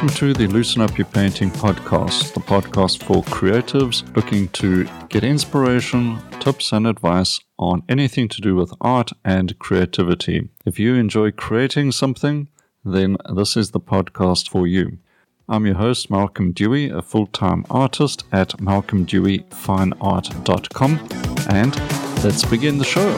Welcome to the Loosen Up Your Painting podcast, the podcast for creatives looking to get inspiration, tips, and advice on anything to do with art and creativity. If you enjoy creating something, then this is the podcast for you. I'm your host, Malcolm Dewey, a full-time artist at malcolmdeweyfineart.com, and let's begin the show.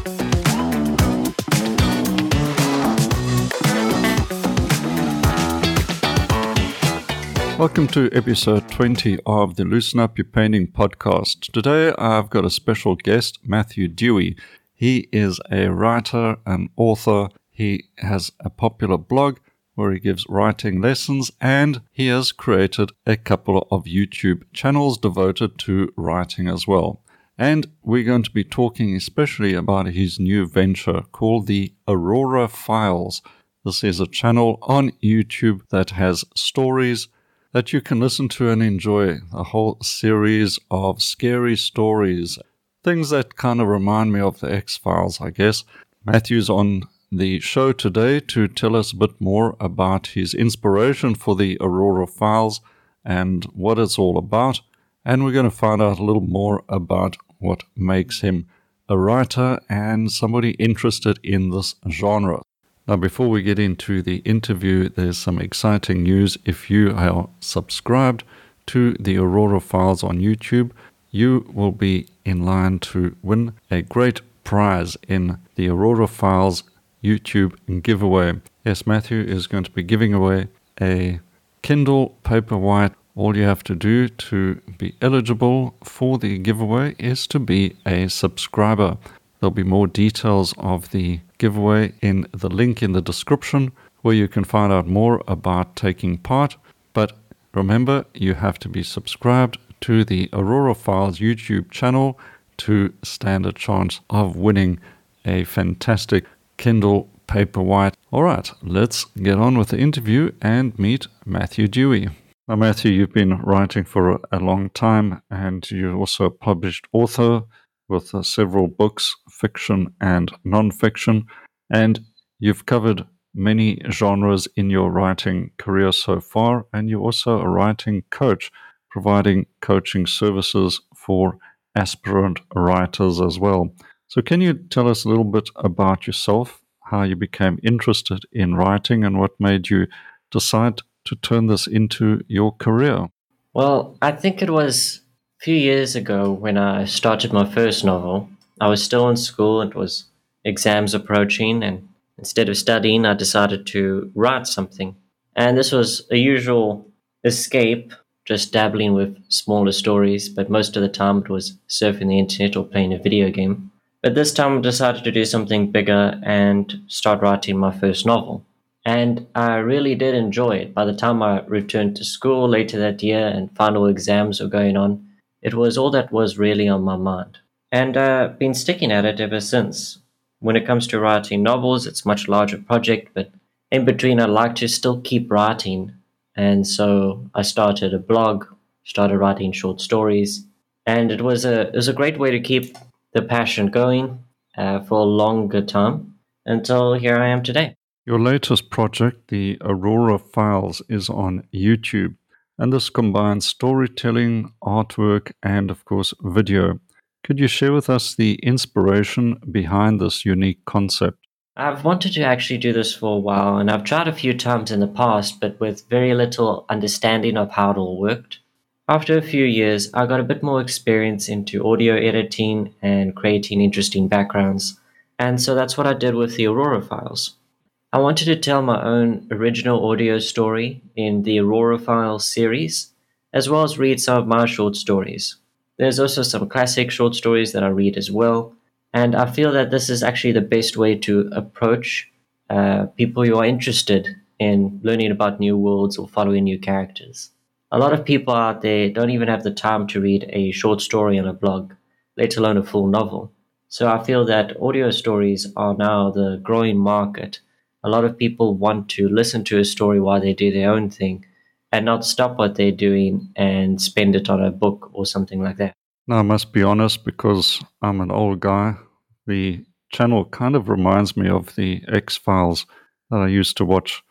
Welcome to episode 20 of the Loosen Up Your Painting podcast. Today I've got a special guest, Matthew Dewey. He is a writer, an author. He has a popular blog where he gives writing lessons, and he has created a couple of YouTube channels devoted to writing as well. And we're going to be talking especially about his new venture called the Aurora Files. This is a channel on YouTube that has stories that you can listen to and enjoy, a whole series of scary stories, things that kind of remind me of the X-Files, I guess. Matthew's on the show today to tell us a bit more about his inspiration for the Aurora Files and what it's all about, and we're going to find out a little more about what makes him a writer and somebody interested in this genre. Now, before we get into the interview, there's some exciting news. If you are subscribed to the Aurora Files on YouTube, you will be in line to win a great prize in the Aurora Files YouTube giveaway. Yes, Matthew is going to be giving away a Kindle Paperwhite. All you have to do to be eligible for the giveaway is to be a subscriber. There'll be more details of the giveaway in the link in the description where you can find out more about taking part. But remember, you have to be subscribed to the Aurora Files YouTube channel to stand a chance of winning a fantastic Kindle Paperwhite. All right, let's get on with the interview and meet Matthew Dewey. Now, Matthew, you've been writing for a long time, and you're also a published author with several books, fiction and non-fiction, and you've covered many genres in your writing career so far, and you're also a writing coach, providing coaching services for aspirant writers as well. So can you tell us a little bit about yourself, how you became interested in writing, and what made you decide to turn this into your career? Well, I think it was a few years ago when I started my first novel. I was still in school, it was exams approaching, and instead of studying, I decided to write something. And this was a usual escape, just dabbling with smaller stories, but most of the time it was surfing the internet or playing a video game. But this time I decided to do something bigger and start writing my first novel. And I really did enjoy it. By the time I returned to school later that year and final exams were going on, it was all that was really on my mind. And I've been sticking at it ever since. When it comes to writing novels, it's a much larger project, but in between I like to still keep writing. And so I started a blog, started writing short stories, and it was a great way to keep the passion going for a longer time until here I am today. Your latest project, the Aurora Files, is on YouTube, and this combines storytelling, artwork, and, of course, video. Could you share with us the inspiration behind this unique concept? I've wanted to actually do this for a while, and I've tried a few times in the past, but with very little understanding of how it all worked. After a few years, I got a bit more experience into audio editing and creating interesting backgrounds, and so that's what I did with the Aurora Files. I wanted to tell my own original audio story in the Aurora Files series, as well as read some of my short stories. There's also some classic short stories that I read as well, and I feel that this is actually the best way to approach people who are interested in learning about new worlds or following new characters. A lot of people out there don't even have the time to read a short story on a blog, let alone a full novel. So I feel that audio stories are now the growing market. A lot of people want to listen to a story while they do their own thing and not stop what they're doing and spend it on a book or something like that. Now, I must be honest, because I'm an old guy, the channel kind of reminds me of the X-Files that I used to watch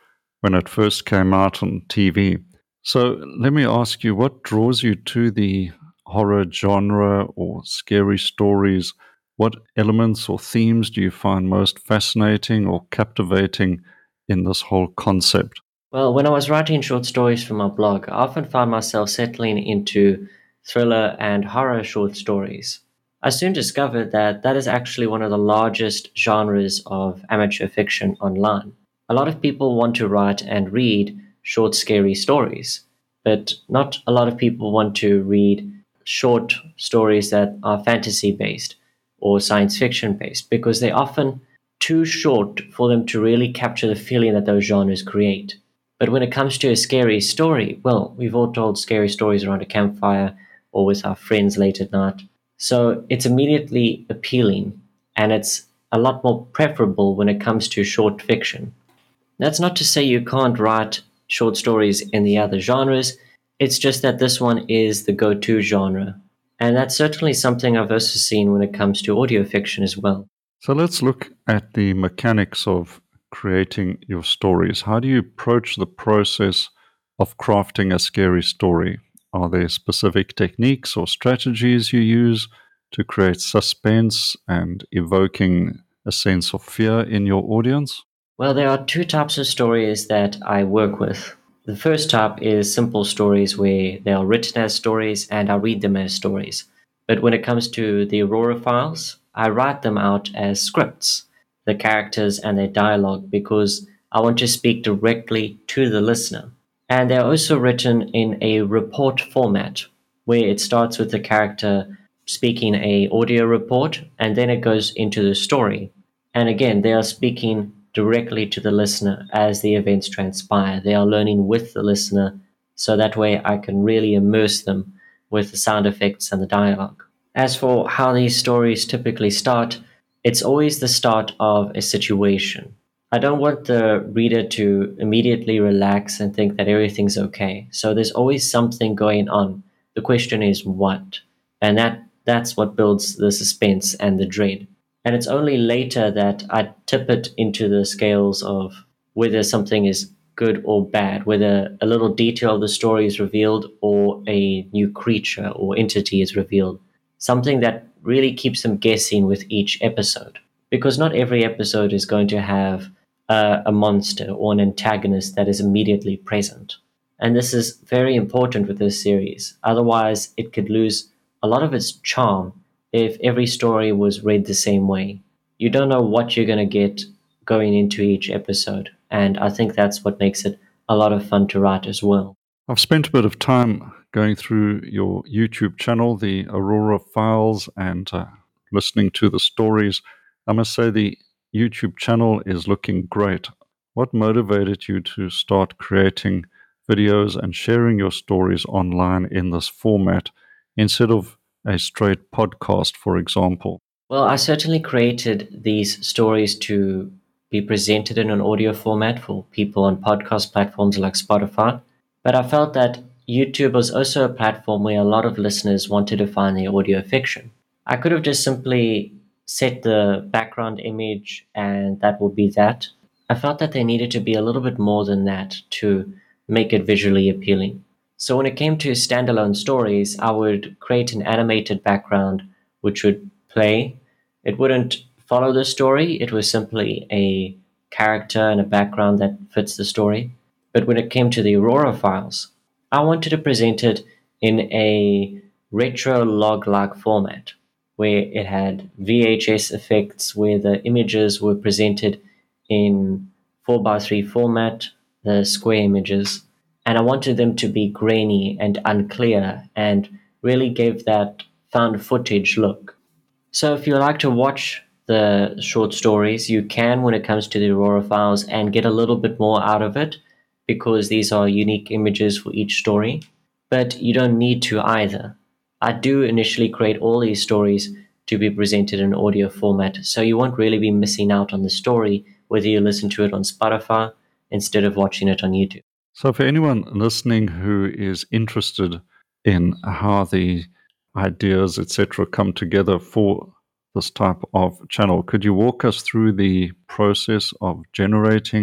when it first came out on TV. So let me ask you, what draws you to the horror genre or scary stories? What elements or themes do you find most fascinating or captivating in this whole concept? Well, when I was writing short stories for my blog, I often found myself settling into thriller and horror short stories. I soon discovered that that is actually one of the largest genres of amateur fiction online. A lot of people want to write and read short, scary stories, but not a lot of people want to read short stories that are fantasy based or science fiction based because they're often too short for them to really capture the feeling that those genres create. But when it comes to a scary story, well, we've all told scary stories around a campfire or with our friends late at night. So it's immediately appealing and it's a lot more preferable when it comes to short fiction. That's not to say you can't write short stories in the other genres, it's just that this one is the go to genre. And that's certainly something I've also seen when it comes to audio fiction as well. So let's look at the mechanics of creating your stories. How do you approach the process of crafting a scary story? Are there specific techniques or strategies you use to create suspense and evoking a sense of fear in your audience? Well, there are two types of stories that I work with. The first type is simple stories where they are written as stories and I read them as stories. But when it comes to the Aurora files, I write them out as scripts, the characters and their dialogue, because I want to speak directly to the listener. And they're also written in a report format, where it starts with the character speaking a audio report and then it goes into the story. And again, they are speaking directly to the listener as the events transpire. They are learning with the listener, so that way I can really immerse them with the sound effects and the dialogue. As for how these stories typically start, it's always the start of a situation. I don't want the reader to immediately relax and think that everything's okay. So there's always something going on. The question is what? And that's what builds the suspense and the dread. And it's only later that I tip it into the scales of whether something is good or bad, whether a little detail of the story is revealed or a new creature or entity is revealed. Something that really keeps them guessing with each episode. Because not every episode is going to have a monster or an antagonist that is immediately present. And this is very important with this series. Otherwise, it could lose a lot of its charm if every story was read the same way. You don't know what you're going to get going into each episode. And I think that's what makes it a lot of fun to write as well. I've spent a bit of time going through your YouTube channel, the Aurora Files, and listening to the stories. I must say the YouTube channel is looking great. What motivated you to start creating videos and sharing your stories online in this format instead of a straight podcast, for example? Well, I certainly created these stories to be presented in an audio format for people on podcast platforms like Spotify. But I felt that YouTube was also a platform where a lot of listeners wanted to find their audio fiction. I could have just simply set the background image and that would be that. I felt that there needed to be a little bit more than that to make it visually appealing. So when it came to standalone stories, I would create an animated background which would play. It wouldn't follow the story, it was simply a character and a background that fits the story. But when it came to the Aurora files, I wanted to present it in a retro log-like format where it had VHS effects, where the images were presented in 4:3 format, the square images, and I wanted them to be grainy and unclear and really gave that found footage look. So if you like to watch the short stories, you can when it comes to the Aurora files and get a little bit more out of it because these are unique images for each story, but you don't need to either. I do initially create all these stories to be presented in audio format, so you won't really be missing out on the story whether you listen to it on Spotify instead of watching it on YouTube. So, for anyone listening who is interested in how the ideas, etc., come together for this type of channel, could you walk us through the process of generating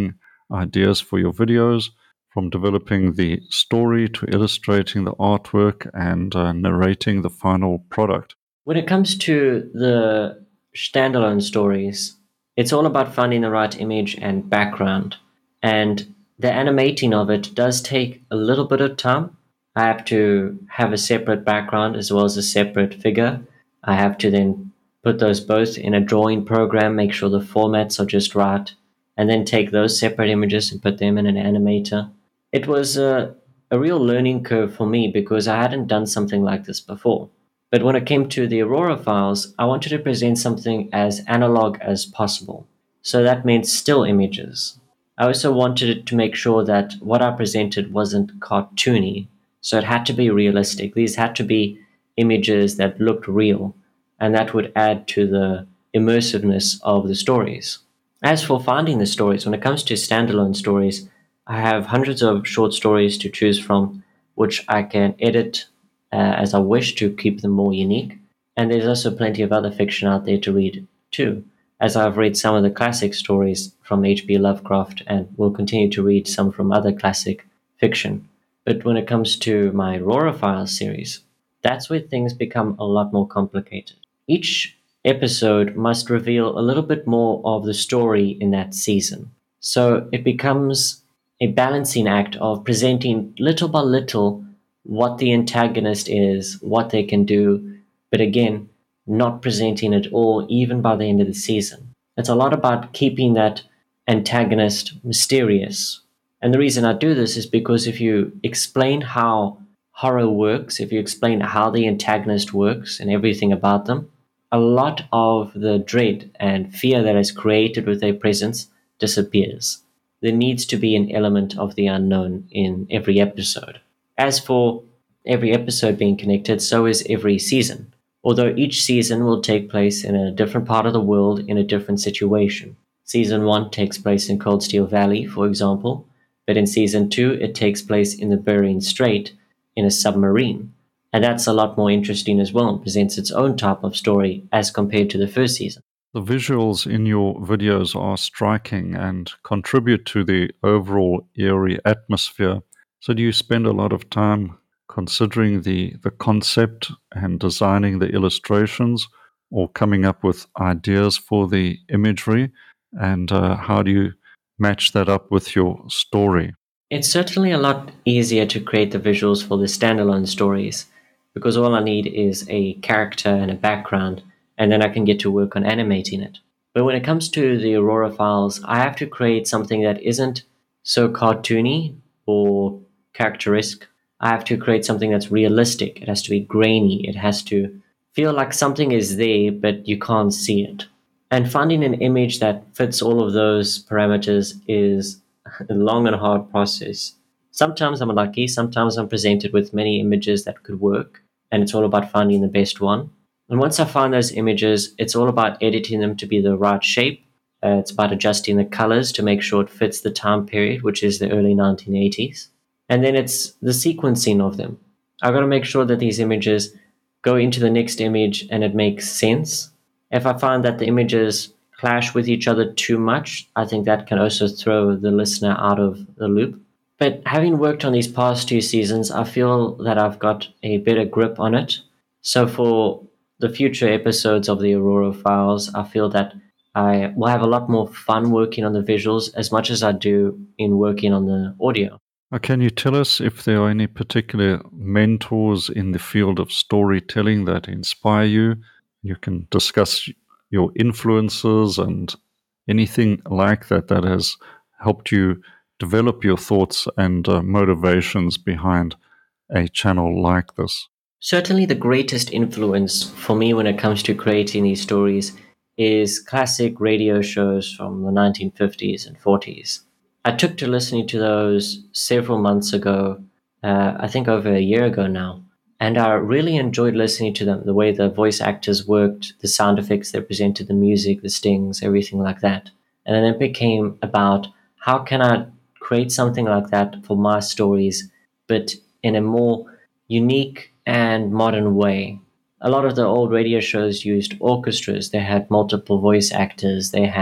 ideas for your videos, from developing the story to illustrating the artwork and narrating the final product? When it comes to the standalone stories, it's all about finding the right image and background. And the animating of it does take a little bit of time. I have to have a separate background as well as a separate figure. I have to then put those both in a drawing program, make sure the formats are just right, and then take those separate images and put them in an animator. It was a real learning curve for me because I hadn't done something like this before. But when it came to the Aurora files, I wanted to present something as analog as possible. So that meant still images. I also wanted to make sure that what I presented wasn't cartoony. So it had to be realistic. These had to be images that looked real, and that would add to the immersiveness of the stories. As for finding the stories, when it comes to standalone stories, I have hundreds of short stories to choose from, which I can edit as I wish to keep them more unique. And there's also plenty of other fiction out there to read too, as I've read some of the classic stories from H.P. Lovecraft and will continue to read some from other classic fiction. But when it comes to my Aurora Files series, that's where things become a lot more complicated. Each episode must reveal a little bit more of the story in that season. So it becomes a balancing act of presenting little by little what the antagonist is, what they can do, but again, not presenting it all even by the end of the season. It's a lot about keeping that antagonist mysterious. And the reason I do this is because if you explain how horror works, if you explain how the antagonist works and everything about them, a lot of the dread and fear that is created with their presence disappears. There needs to be an element of the unknown in every episode. As for every episode being connected, so is every season, although each season will take place in a different part of the world in a different situation. Season 1 takes place in Cold Steel Valley, for example, but in Season 2 it takes place in the Bering Strait in a submarine. And that's a lot more interesting as well and presents its own type of story as compared to the first season. The visuals in your videos are striking and contribute to the overall eerie atmosphere. So, do you spend a lot of time considering the concept and designing the illustrations or coming up with ideas for the imagery? And how do you match that up with your story? It's certainly a lot easier to create the visuals for the standalone stories because all I need is a character and a background, and then I can get to work on animating it. But when it comes to the Aurora files, I have to create something that isn't so cartoony or characteristic. I have to create something that's realistic. It has to be grainy. It has to feel like something is there, but you can't see it. And finding an image that fits all of those parameters is a long and hard process. Sometimes I'm lucky, sometimes I'm presented with many images that could work, and it's all about finding the best one. And once I find those images, it's all about editing them to be the right shape. It's about adjusting the colors to make sure it fits the time period, which is the early 1980s. And then it's the sequencing of them. I've got to make sure that these images go into the next image and it makes sense. If I find that the images clash with each other too much, I think that can also throw the listener out of the loop. But having worked on these past 2 seasons, I feel that I've got a better grip on it. So for the future episodes of the Aurora Files, I feel that I will have a lot more fun working on the visuals as much as I do in working on the audio. Can you tell us if there are any particular mentors in the field of storytelling that inspire you? You can discuss your influences and anything like that that has helped you develop your thoughts and motivations behind a channel like this. Certainly, the greatest influence for me when it comes to creating these stories is classic radio shows from the 1950s and 40s. I took to listening to those several months ago, I think over a year ago now, and I really enjoyed listening to them, the way the voice actors worked, the sound effects they presented, the music, the stings, everything like that. And then it became about how can I create something like that for my stories, but in a more unique and modern way. A lot of the old radio shows used orchestras. They had multiple voice actors. They had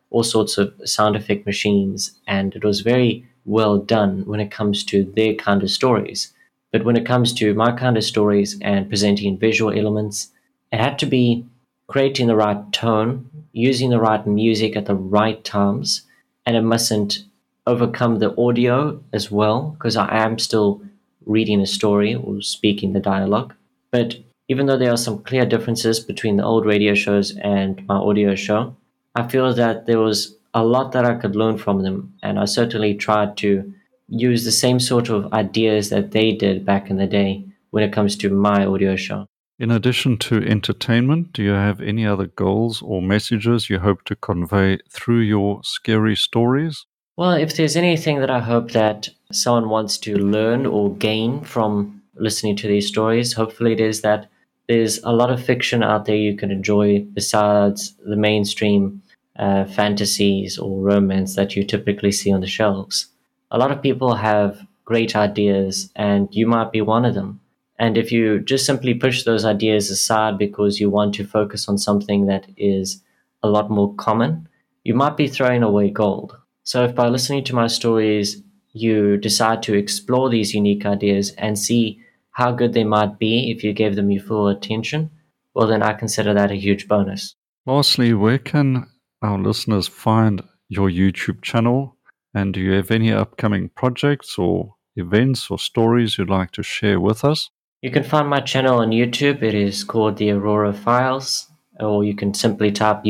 all sorts of sound effect machines, and it was very well done when it comes to their kind of stories. But when it comes to my kind of stories and presenting visual elements, it had to be creating the right tone, using the right music at the right times, and it mustn't overcome the audio as well, because I am still reading a story or speaking the dialogue. But even though there are some clear differences between the old radio shows and my audio show, I feel that there was a lot that I could learn from them, and I certainly tried to use the same sort of ideas that they did back in the day when it comes to my audio show. In addition to entertainment, do you have any other goals or messages you hope to convey through your scary stories? Well, if there's anything that I hope that someone wants to learn or gain from listening to these stories, hopefully it is that there's a lot of fiction out there you can enjoy besides the mainstream fantasies or romance that you typically see on the shelves. A lot of people have great ideas, and you might be one of them. And if you just simply push those ideas aside because you want to focus on something that is a lot more common, you might be throwing away gold. So if by listening to my stories, you decide to explore these unique ideas and see how good they might be if you gave them your full attention, well, then I consider that a huge bonus. Lastly, where can our listeners find your YouTube channel? And do you have any upcoming projects or events or stories you'd like to share with us? You can find my channel on YouTube. It is called The Aurora Files, or you can simply type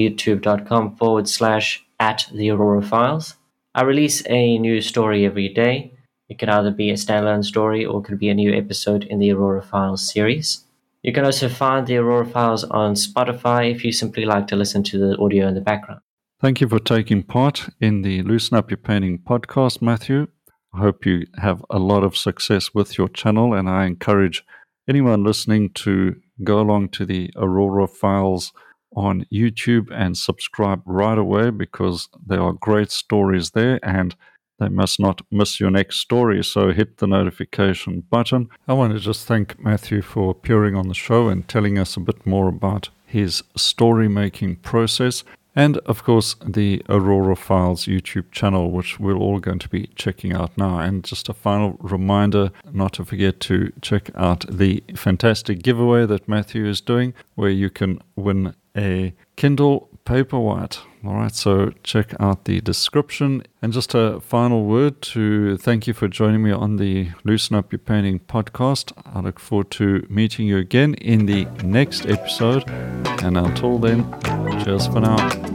youtube.com/at The Aurora Files. I release a new story every day. It can either be a standalone story or it could be a new episode in the Aurora Files series. You can also find the Aurora Files on Spotify if you simply like to listen to the audio in the background. Thank you for taking part in the Loosen Up Your Painting podcast, Matthew. I hope you have a lot of success with your channel, and I encourage anyone listening to go along to the Aurora Files on YouTube and subscribe right away, because there are great stories there and they must not miss your next story. So hit the notification button. I want to just thank Matthew for appearing on the show and telling us a bit more about his story making process. And of course, the Aurora Files YouTube channel, which we're all going to be checking out now. And just a final reminder not to forget to check out the fantastic giveaway that Matthew is doing, where you can win a Kindle Paperwhite. All right, so check out the description. And just a final word to thank you for joining me on the Loosen Up Your Painting podcast. I look forward to meeting you again in the next episode. And until then, cheers for now.